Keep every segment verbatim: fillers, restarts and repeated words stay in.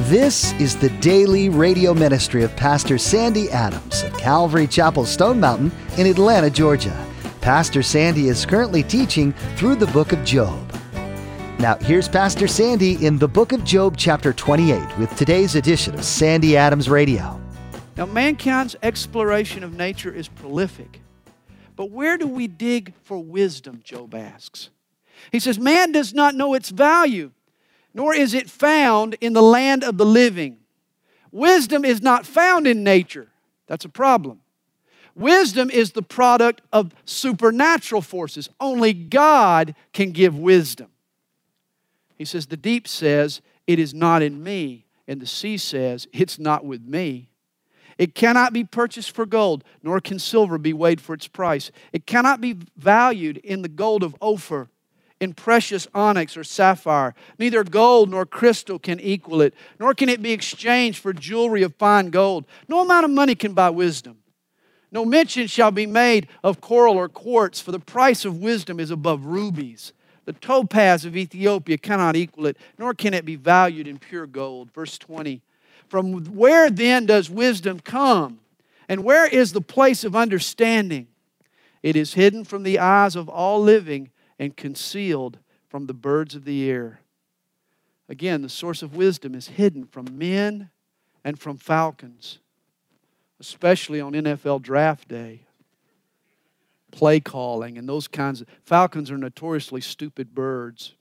This is the daily radio ministry of Pastor Sandy Adams of Calvary Chapel Stone Mountain in Atlanta, Georgia. Pastor Sandy is currently teaching through the book of Job. Now, here's Pastor Sandy in the book of Job, chapter twenty-eight, with today's edition of Sandy Adams Radio. Now, mankind's exploration of nature is prolific. But where do we dig for wisdom, Job asks. He says, man does not know its value, nor is it found in the land of the living. Wisdom is not found in nature. That's a problem. Wisdom is the product of supernatural forces. Only God can give wisdom. He says, the deep says, it is not in me. And the sea says, it's not with me. It cannot be purchased for gold, nor can silver be weighed for its price. It cannot be valued in the gold of Ophir, in precious onyx or sapphire. Neither gold nor crystal can equal it, nor can it be exchanged for jewelry of fine gold. No amount of money can buy wisdom. No mention shall be made of coral or quartz, for the price of wisdom is above rubies. The topaz of Ethiopia cannot equal it, nor can it be valued in pure gold. Verse twenty. From where then does wisdom come? And where is the place of understanding? It is hidden from the eyes of all living and concealed from the birds of the air. Again, the source of wisdom is hidden from men and from falcons, especially on N F L draft day. Play calling and those kinds of... Falcons are notoriously stupid birds.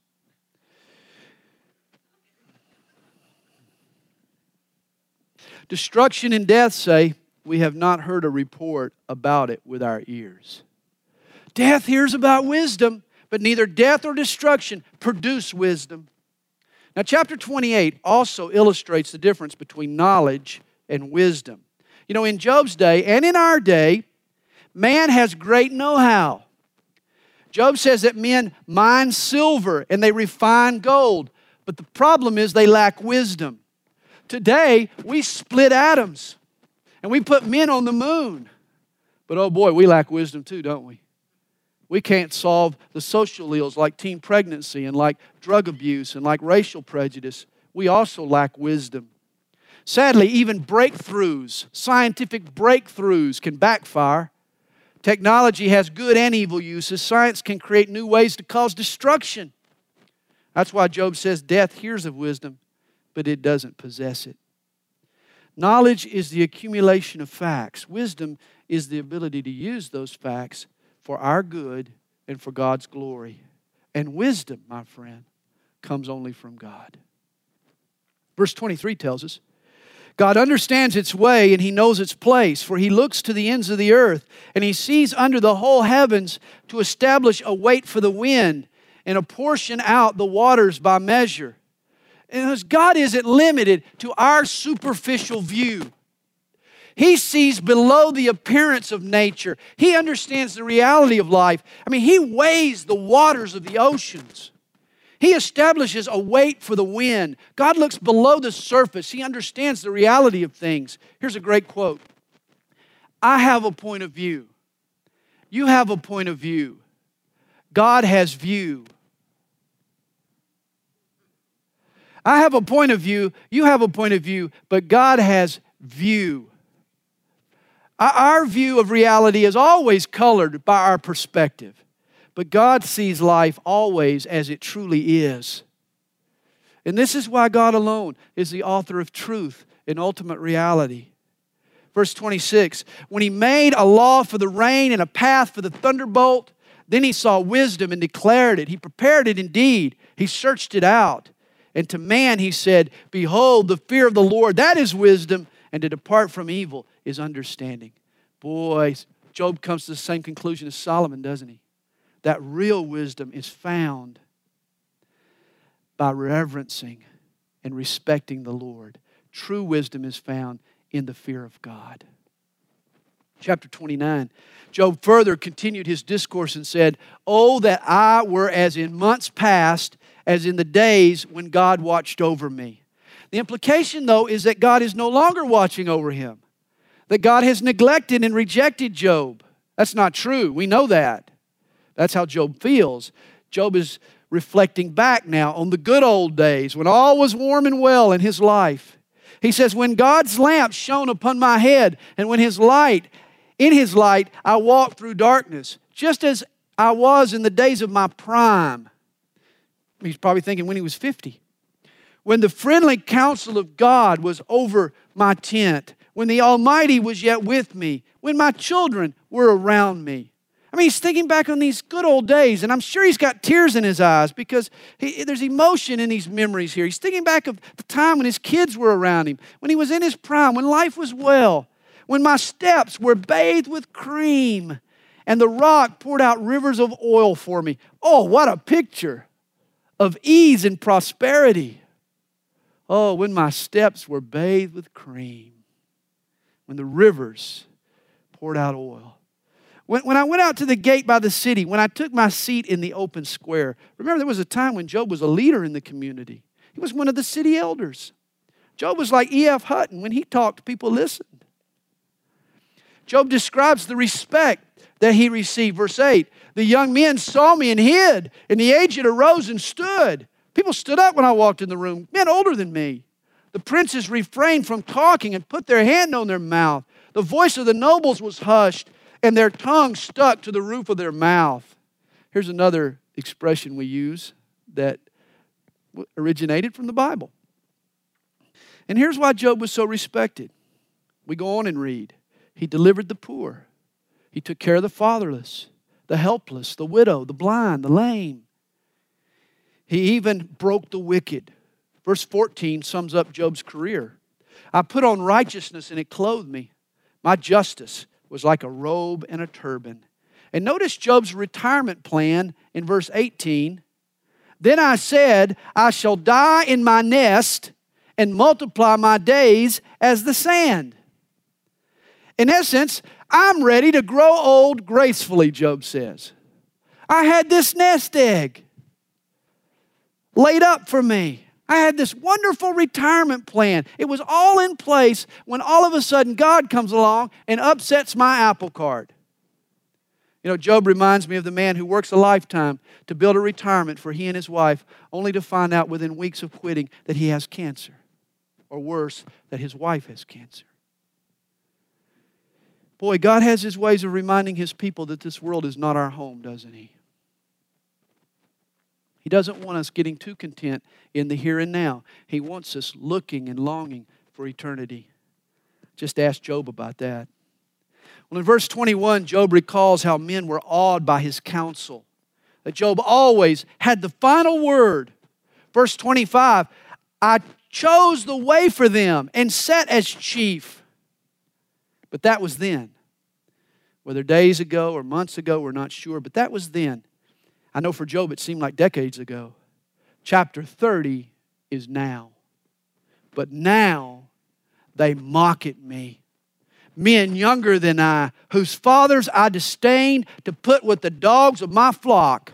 Destruction and death say, we have not heard a report about it with our ears. Death hears about wisdom, but neither death or destruction produce wisdom. Now, chapter twenty-eight also illustrates the difference between knowledge and wisdom. You know, in Job's day and in our day, man has great know-how. Job says that men mine silver and they refine gold, but the problem is they lack wisdom. Today, we split atoms and we put men on the moon. But oh boy, we lack wisdom too, don't we? We can't solve the social ills like teen pregnancy and like drug abuse and like racial prejudice. We also lack wisdom. Sadly, even breakthroughs, scientific breakthroughs can backfire. Technology has good and evil uses. Science can create new ways to cause destruction. That's why Job says death hears of wisdom, but it doesn't possess it. Knowledge is the accumulation of facts. Wisdom is the ability to use those facts for our good and for God's glory. And wisdom, my friend, comes only from God. Verse twenty-three tells us, God understands its way and He knows its place, for He looks to the ends of the earth and He sees under the whole heavens to establish a weight for the wind and apportion out the waters by measure. And God isn't limited to our superficial view. He sees below the appearance of nature. He understands the reality of life. I mean, He weighs the waters of the oceans. He establishes a weight for the wind. God looks below the surface. He understands the reality of things. Here's a great quote. I have a point of view. You have a point of view. God has view. I have a point of view, you have a point of view, but God has view. Our view of reality is always colored by our perspective, but God sees life always as it truly is. And this is why God alone is the author of truth and ultimate reality. Verse twenty-six, when He made a law for the rain and a path for the thunderbolt, then He saw wisdom and declared it. He prepared it indeed. He searched it out. And to man He said, behold, the fear of the Lord, that is wisdom, and to depart from evil is understanding. Boy, Job comes to the same conclusion as Solomon, doesn't he? That real wisdom is found by reverencing and respecting the Lord. True wisdom is found in the fear of God. Chapter twenty-nine, Job further continued his discourse and said, oh, that I were as in months past, as in the days when God watched over me. The implication, though, is that God is no longer watching over him. That God has neglected and rejected Job. That's not true. We know that. That's how Job feels. Job is reflecting back now on the good old days when all was warm and well in his life. He says, when God's lamp shone upon my head, and when His light, in His light, I walked through darkness, just as I was in the days of my prime. He's probably thinking when he was fifty. When the friendly counsel of God was over my tent, when the Almighty was yet with me, when my children were around me. I mean, he's thinking back on these good old days, and I'm sure he's got tears in his eyes because he, there's emotion in these memories here. He's thinking back of the time when his kids were around him, when he was in his prime, when life was well, when my steps were bathed with cream, and the rock poured out rivers of oil for me. Oh, what a picture of ease and prosperity. Oh, when my steps were bathed with cream, when the rivers poured out oil. When, when I went out to the gate by the city, when I took my seat in the open square, remember there was a time when Job was a leader in the community. He was one of the city elders. Job was like E F Hutton. When he talked, people listened. Job describes the respect that he received. Verse eight, the young men saw me and hid, and the aged arose and stood. People stood up when I walked in the room, men older than me. The princes refrained from talking and put their hand on their mouth. The voice of the nobles was hushed, and their tongue stuck to the roof of their mouth. Here's another expression we use that originated from the Bible. And here's why Job was so respected. We go on and read. He delivered the poor. He took care of the fatherless, the helpless, the widow, the blind, the lame. He even broke the wicked. Verse fourteen sums up Job's career. I put on righteousness and it clothed me. My justice was like a robe and a turban. And notice Job's retirement plan in verse eighteen. Then I said, I shall die in my nest and multiply my days as the sand. In essence, I'm ready to grow old gracefully, Job says. I had this nest egg laid up for me. I had this wonderful retirement plan. It was all in place when all of a sudden God comes along and upsets my apple cart. You know, Job reminds me of the man who works a lifetime to build a retirement for he and his wife, only to find out within weeks of quitting that he has cancer. Or worse, that his wife has cancer. Boy, God has His ways of reminding His people that this world is not our home, doesn't He? He doesn't want us getting too content in the here and now. He wants us looking and longing for eternity. Just ask Job about that. Well, in verse twenty-one, Job recalls how men were awed by his counsel. That Job always had the final word. Verse twenty-five, I chose the way for them and sat as chief. But that was then. Whether days ago or months ago, we're not sure, but that was then. I know for Job it seemed like decades ago. Chapter thirty is now. But now they mock at me. Men younger than I, whose fathers I disdained to put with the dogs of my flock.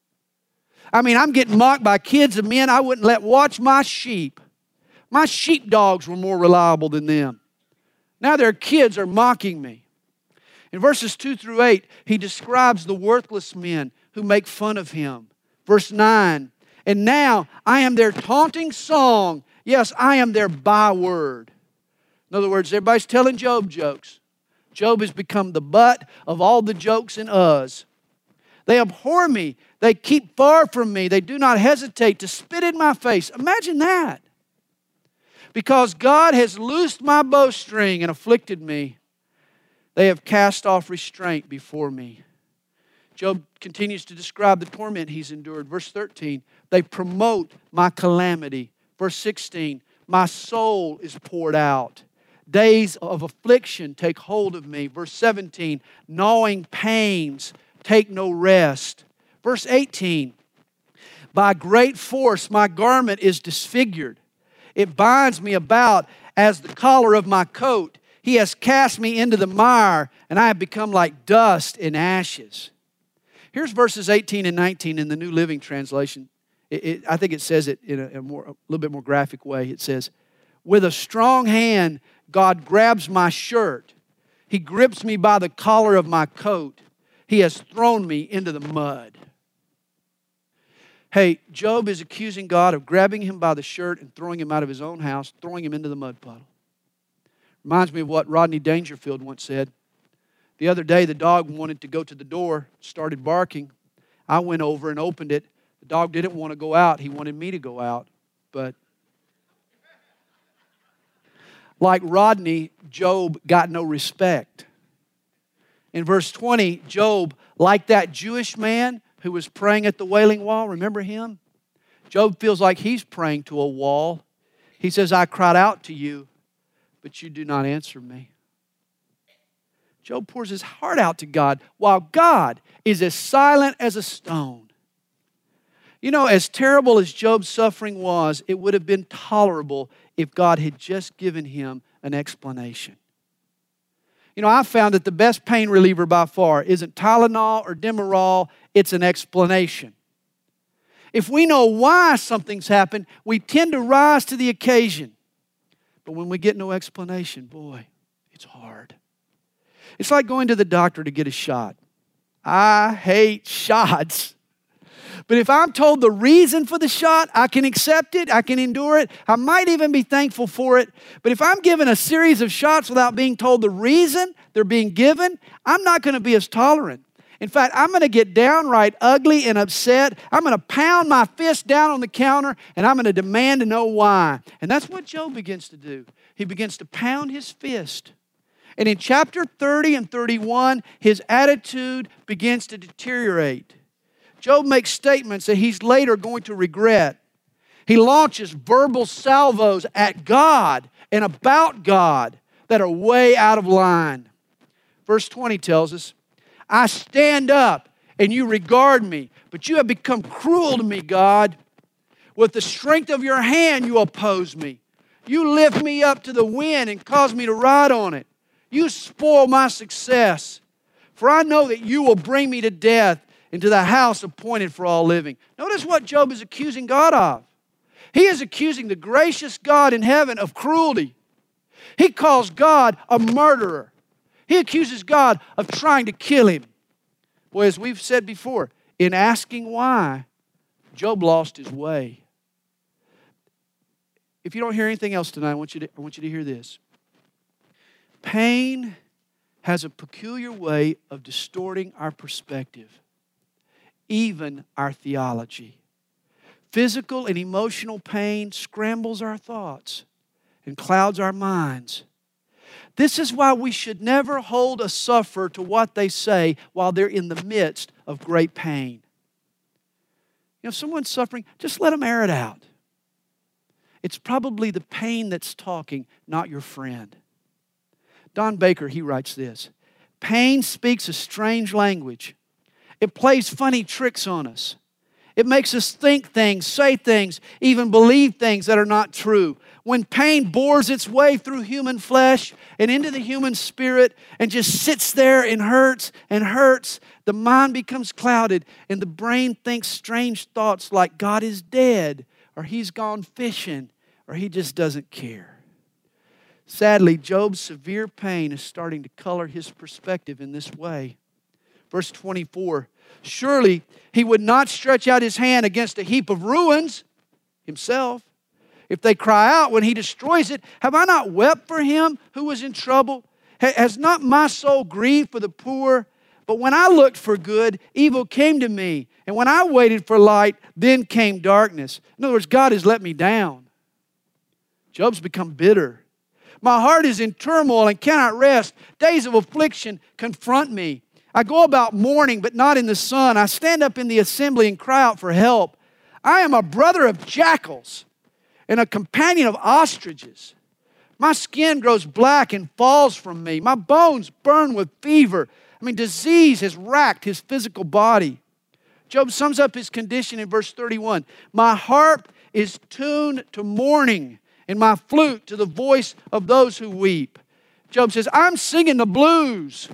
I mean, I'm getting mocked by kids of men I wouldn't let watch my sheep. My sheepdogs were more reliable than them. Now their kids are mocking me. In verses two through eight, he describes the worthless men who make fun of him. Verse nine, and now I am their taunting song. Yes, I am their byword. In other words, everybody's telling Job jokes. Job has become the butt of all the jokes and uhs. They abhor me. They keep far from me. They do not hesitate to spit in my face. Imagine that. Because God has loosed my bowstring and afflicted me, they have cast off restraint before me. Job continues to describe the torment he's endured. Verse thirteen, they promote my calamity. Verse sixteen, my soul is poured out. Days of affliction take hold of me. Verse seventeen, gnawing pains take no rest. Verse eighteen, by great force my garment is disfigured. It binds me about as the collar of my coat. He has cast me into the mire, and I have become like dust and ashes. Here's verses eighteen and nineteen in the New Living Translation. It, it, I think it says it in a, a, more, a little bit more graphic way. It says, with a strong hand, God grabs my shirt. He grips me by the collar of my coat. He has thrown me into the mud. Hey, Job is accusing God of grabbing him by the shirt and throwing him out of his own house, throwing him into the mud puddle. Reminds me of what Rodney Dangerfield once said. The other day, the dog wanted to go to the door, started barking. I went over and opened it. The dog didn't want to go out. He wanted me to go out. But like Rodney, Job got no respect. In verse twenty, Job, like that Jewish man who was praying at the Wailing Wall, remember him? Job feels like he's praying to a wall. He says, I cried out to you, but you do not answer me. Job pours his heart out to God while God is as silent as a stone. You know, as terrible as Job's suffering was, it would have been tolerable if God had just given him an explanation. You know, I found that the best pain reliever by far isn't Tylenol or Demerol, it's an explanation. If we know why something's happened, we tend to rise to the occasion. But when we get no explanation, boy, it's hard. It's like going to the doctor to get a shot. I hate shots. But if I'm told the reason for the shot, I can accept it, I can endure it, I might even be thankful for it. But if I'm given a series of shots without being told the reason they're being given, I'm not going to be as tolerant. In fact, I'm going to get downright ugly and upset. I'm going to pound my fist down on the counter and I'm going to demand to know why. And that's what Job begins to do. He begins to pound his fist. And in chapter thirty and thirty-one, his attitude begins to deteriorate. Job makes statements that he's later going to regret. He launches verbal salvos at God and about God that are way out of line. Verse twenty tells us, I stand up and you regard me, but you have become cruel to me, God. With the strength of your hand you oppose me. You lift me up to the wind and cause me to ride on it. You spoil my success. For I know that you will bring me to death into the house appointed for all living. Notice what Job is accusing God of. He is accusing the gracious God in heaven of cruelty. He calls God a murderer. He accuses God of trying to kill him. Boy, as we've said before, in asking why, Job lost his way. If you don't hear anything else tonight, I want you to, I want you to hear this. Pain has a peculiar way of distorting our perspective, even our theology. Physical and emotional pain scrambles our thoughts and clouds our minds. This is why we should never hold a sufferer to what they say while they're in the midst of great pain. You know, if someone's suffering, just let them air it out. It's probably the pain that's talking, not your friend. Don Baker, he writes this, pain speaks a strange language. It plays funny tricks on us. It makes us think things, say things, even believe things that are not true. When pain bores its way through human flesh and into the human spirit and just sits there and hurts and hurts, the mind becomes clouded and the brain thinks strange thoughts like God is dead or He's gone fishing or He just doesn't care. Sadly, Job's severe pain is starting to color his perspective in this way. Verse twenty-four, surely he would not stretch out his hand against a heap of ruins himself. If they cry out when he destroys it, have I not wept for him who was in trouble? Has not my soul grieved for the poor? But when I looked for good, evil came to me. And when I waited for light, then came darkness. In other words, God has let me down. Job's become bitter. My heart is in turmoil and cannot rest. Days of affliction confront me. I go about mourning, but not in the sun. I stand up in the assembly and cry out for help. I am a brother of jackals and a companion of ostriches. My skin grows black and falls from me. My bones burn with fever. I mean, disease has racked his physical body. Job sums up his condition in verse thirty-one. My harp is tuned to mourning, and my flute to the voice of those who weep. Job says, I'm singing the blues.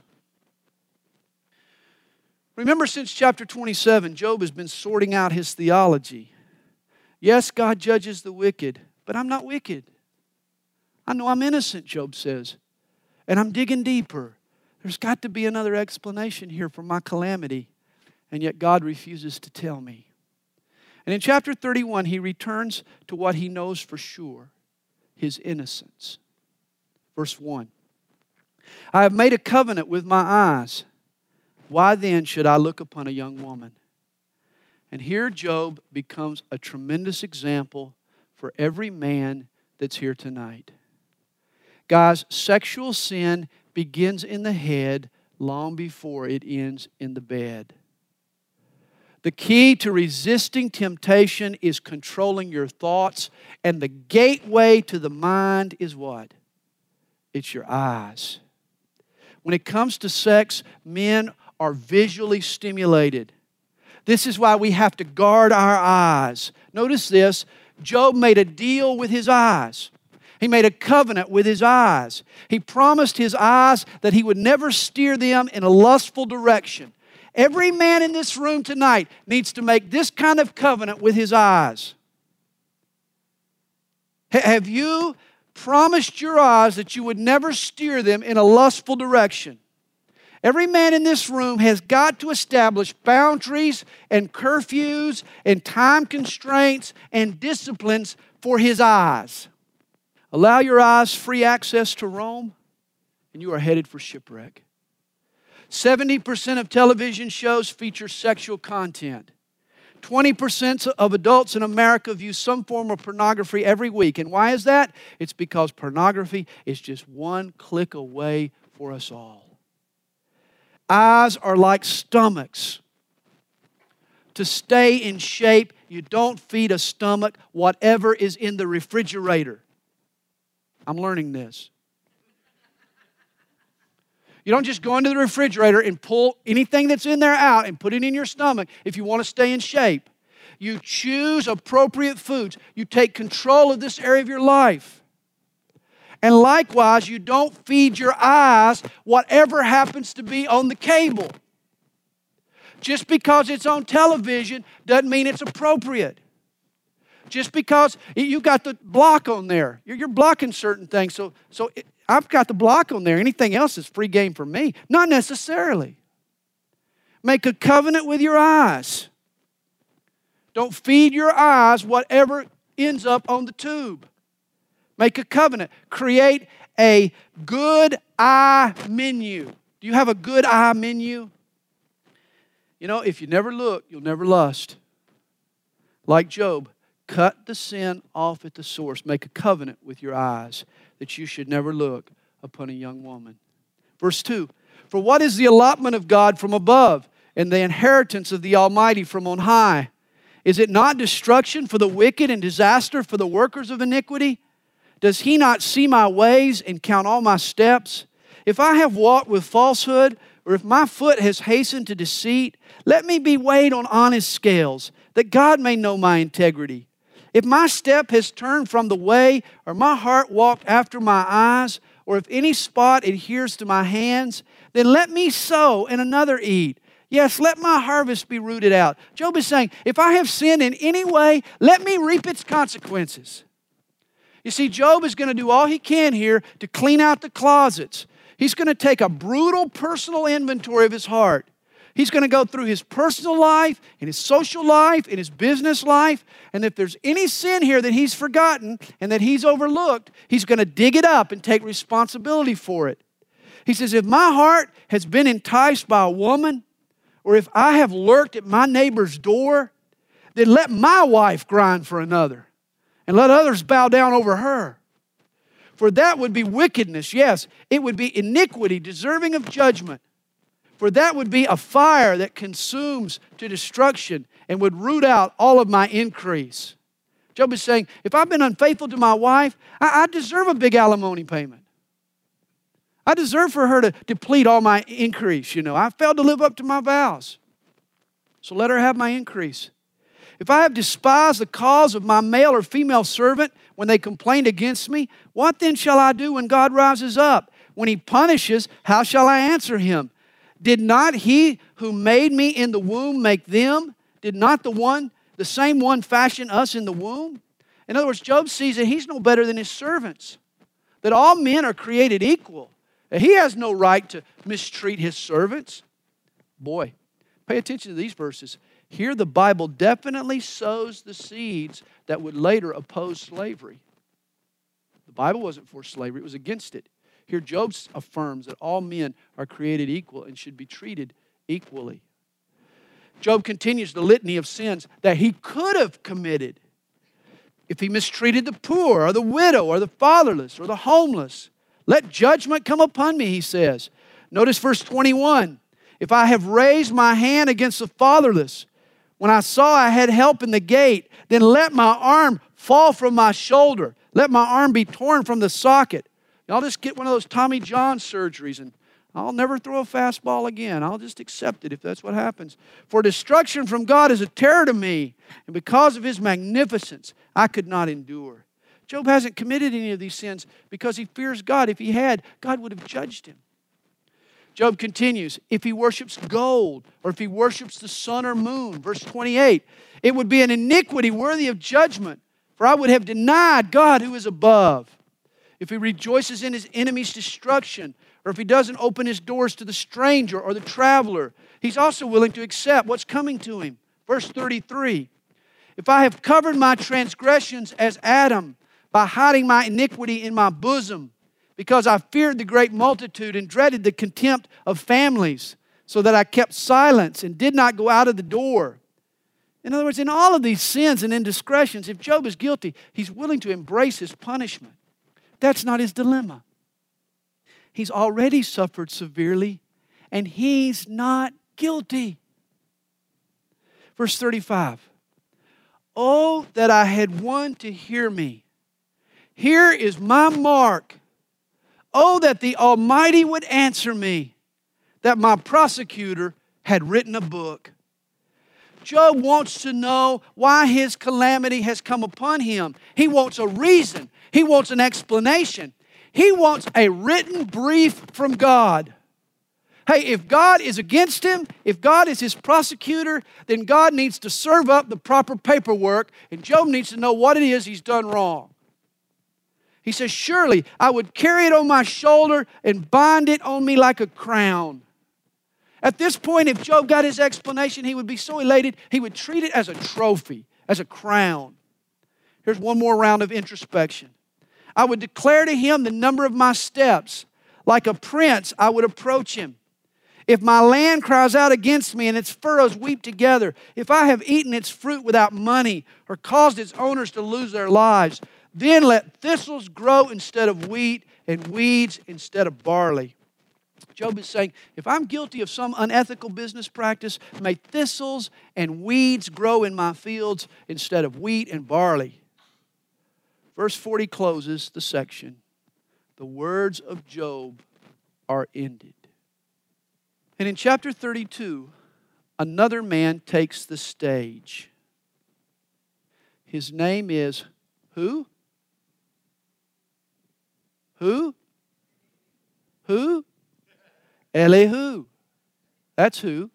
Remember, since chapter twenty-seven, Job has been sorting out his theology. Yes, God judges the wicked, but I'm not wicked. I know I'm innocent, Job says, and I'm digging deeper. There's got to be another explanation here for my calamity, and yet God refuses to tell me. And in chapter thirty-one, he returns to what he knows for sure, his innocence. Verse one, I have made a covenant with my eyes. Why then should I look upon a young woman? And here Job becomes a tremendous example for every man that's here tonight. Guys, sexual sin begins in the head long before it ends in the bed. The key to resisting temptation is controlling your thoughts, and the gateway to the mind is what? It's your eyes. When it comes to sex, men are visually stimulated. This is why we have to guard our eyes. Notice this, Job made a deal with his eyes. He made a covenant with his eyes. He promised his eyes that he would never steer them in a lustful direction. Every man in this room tonight needs to make this kind of covenant with his eyes. H- have you promised your eyes that you would never steer them in a lustful direction? Every man in this room has got to establish boundaries and curfews and time constraints and disciplines for his eyes. Allow your eyes free access to Rome, and you are headed for shipwreck. seventy percent of television shows feature sexual content. twenty percent of adults in America view some form of pornography every week. And why is that? It's because pornography is just one click away for us all. Eyes are like stomachs. To stay in shape, you don't feed a stomach whatever is in the refrigerator. I'm learning this. You don't just go into the refrigerator and pull anything that's in there out and put it in your stomach if you want to stay in shape. You choose appropriate foods. You take control of this area of your life. And likewise, you don't feed your eyes whatever happens to be on the cable. Just because it's on television doesn't mean it's appropriate. Just because you've got the block on there. You're, you're blocking certain things. So, so it, I've got the block on there. Anything else is free game for me. Not necessarily. Make a covenant with your eyes. Don't feed your eyes whatever ends up on the tube. Make a covenant. Create a good eye menu. Do you have a good eye menu? You know, if you never look, you'll never lust. Like Job, cut the sin off at the source. Make a covenant with your eyes that you should never look upon a young woman. Verse two, for what is the allotment of God from above and the inheritance of the Almighty from on high? Is it not destruction for the wicked and disaster for the workers of iniquity? Does He not see my ways and count all my steps? If I have walked with falsehood, or if my foot has hastened to deceit, let me be weighed on honest scales, that God may know my integrity. If my step has turned from the way, or my heart walked after my eyes, or if any spot adheres to my hands, then let me sow and another eat. Yes, let my harvest be rooted out. Job is saying, if I have sinned in any way, let me reap its consequences. You see, Job is going to do all he can here to clean out the closets. He's going to take a brutal personal inventory of his heart. He's going to go through his personal life, and his social life, and his business life. And if there's any sin here that he's forgotten and that he's overlooked, he's going to dig it up and take responsibility for it. He says, if my heart has been enticed by a woman, or if I have lurked at my neighbor's door, then let my wife grind for another, and let others bow down over her. For that would be wickedness, yes. It would be iniquity, deserving of judgment. For that would be a fire that consumes to destruction and would root out all of my increase. Job is saying, if I've been unfaithful to my wife, I, I deserve a big alimony payment. I deserve for her to deplete all my increase, you know. I failed to live up to my vows. So let her have my increase. If I have despised the cause of my male or female servant when they complained against me, what then shall I do when God rises up? When He punishes, how shall I answer Him? Did not He who made me in the womb make them? Did not the one, the same one fashion us in the womb? In other words, Job sees that he's no better than his servants, that all men are created equal. That he has no right to mistreat his servants. Boy, pay attention to these verses. Here the Bible definitely sows the seeds that would later oppose slavery. The Bible wasn't for slavery, it was against it. Here Job affirms that all men are created equal and should be treated equally. Job continues the litany of sins that he could have committed if he mistreated the poor or the widow or the fatherless or the homeless. Let judgment come upon me, he says. Notice verse twenty-one. If I have raised my hand against the fatherless, when I saw I had help in the gate, then let my arm fall from my shoulder. Let my arm be torn from the socket. I'll just get one of those Tommy John surgeries and I'll never throw a fastball again. I'll just accept it if that's what happens. For destruction from God is a terror to me, and because of His magnificence, I could not endure. Job hasn't committed any of these sins because he fears God. If he had, God would have judged him. Job continues, if he worships gold or if he worships the sun or moon, verse twenty-eight, it would be an iniquity worthy of judgment, for I would have denied God who is above. If he rejoices in his enemy's destruction, or if he doesn't open his doors to the stranger or the traveler, he's also willing to accept what's coming to him. Verse thirty-three, if I have covered my transgressions as Adam by hiding my iniquity in my bosom, because I feared the great multitude and dreaded the contempt of families, so that I kept silence and did not go out of the door. In other words, in all of these sins and indiscretions, if Job is guilty, he's willing to embrace his punishment. That's not his dilemma. He's already suffered severely, and he's not guilty. Verse thirty-five, oh, that I had one to hear me. Here is my mark. Oh, that the Almighty would answer me, that my prosecutor had written a book. Job wants to know why his calamity has come upon him. He wants a reason. He wants an explanation. He wants a written brief from God. Hey, if God is against him, if God is his prosecutor, then God needs to serve up the proper paperwork, and Job needs to know what it is he's done wrong. He says, surely I would carry it on my shoulder and bind it on me like a crown. At this point, if Job got his explanation, he would be so elated, he would treat it as a trophy, as a crown. Here's one more round of introspection. I would declare to him the number of my steps. Like a prince, I would approach him. If my land cries out against me and its furrows weep together, if I have eaten its fruit without money or caused its owners to lose their lives, then let thistles grow instead of wheat and weeds instead of barley. Job is saying, if I'm guilty of some unethical business practice, may thistles and weeds grow in my fields instead of wheat and barley. Verse forty closes the section. The words of Job are ended. And in chapter thirty-two, another man takes the stage. His name is who? Who? Who? Elihu. That's who.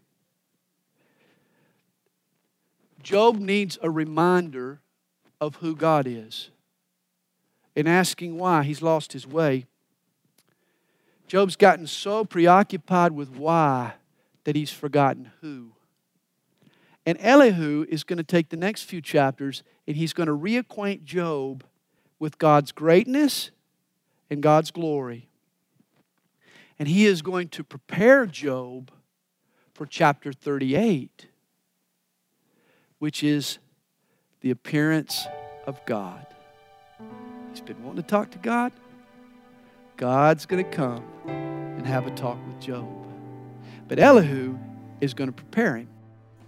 Job needs a reminder of who God is. In asking why, he's lost his way. Job's gotten so preoccupied with why that he's forgotten who. And Elihu is going to take the next few chapters and he's going to reacquaint Job with God's greatness and God's glory. And he is going to prepare Job for chapter thirty-eight, which is the appearance of God. He's been wanting to talk to God. God's going to come and have a talk with Job. But Elihu is going to prepare him.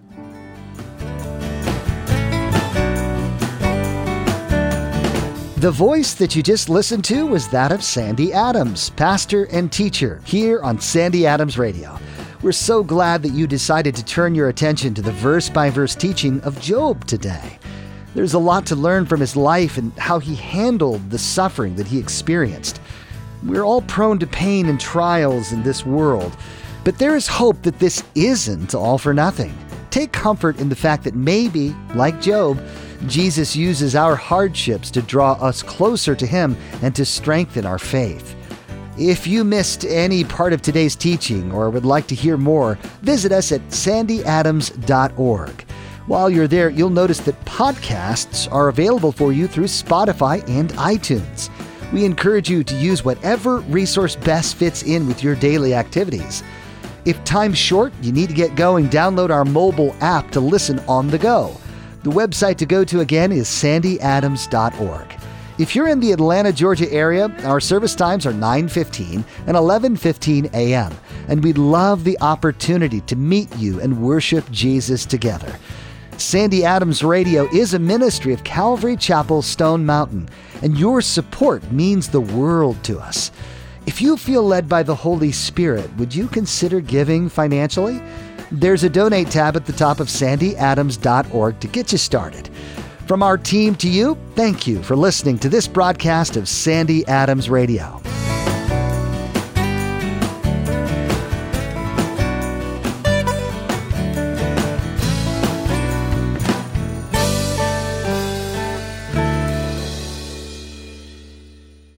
The voice that you just listened to was that of Sandy Adams, pastor and teacher here on Sandy Adams Radio. We're so glad that you decided to turn your attention to the verse-by-verse teaching of Job today. There's a lot to learn from his life and how he handled the suffering that he experienced. We're all prone to pain and trials in this world, but there is hope that this isn't all for nothing. Take comfort in the fact that maybe, like Job, Jesus uses our hardships to draw us closer to Him and to strengthen our faith. If you missed any part of today's teaching or would like to hear more, visit us at sandy adams dot org. While you're there, you'll notice that podcasts are available for you through Spotify and iTunes. We encourage you to use whatever resource best fits in with your daily activities. If time's short, you need to get going, download our mobile app to listen on the go. The website to go to again is sandy adams dot org. If you're in the Atlanta, Georgia area, our service times are nine fifteen and eleven fifteen a.m., and we'd love the opportunity to meet you and worship Jesus together. Sandy Adams Radio is a ministry of Calvary Chapel, Stone Mountain, and your support means the world to us. If you feel led by the Holy Spirit, would you consider giving financially? There's a donate tab at the top of sandy adams dot org to get you started. From our team to you, thank you for listening to this broadcast of Sandy Adams Radio.